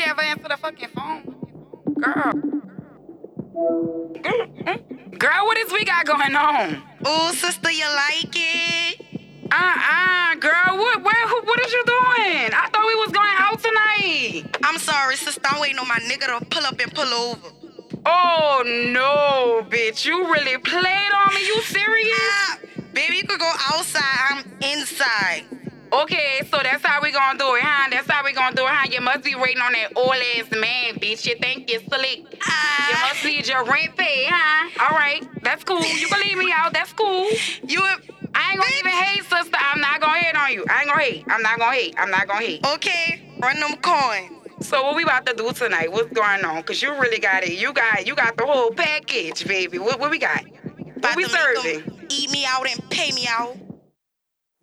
ever answer the fucking phone? Girl. Girl, what is we got going on? Ooh, sister, you like it? Girl, what is you doing? I thought we was going out tonight. I'm sorry, sister. I'm waiting on my nigga to pull up and pull over. Oh, no, bitch. You really played on me? You serious? Baby, you could go outside. I'm inside. Okay, so that's how we gonna do it, huh? That's how we gonna do it, huh? You must be waiting on that old-ass man, bitch. You think you're slick. You must need your rent paid, huh? All right, that's cool. You can leave me out. That's cool. I ain't gonna even hate, sister. I'm not gonna hate on you. I ain't gonna hate. I'm not gonna hate. Okay, run them coins. So what we about to do tonight? What's going on? Cause you really got it. You got the whole package, baby. What we got? What we serving? Eat me out and pay me out.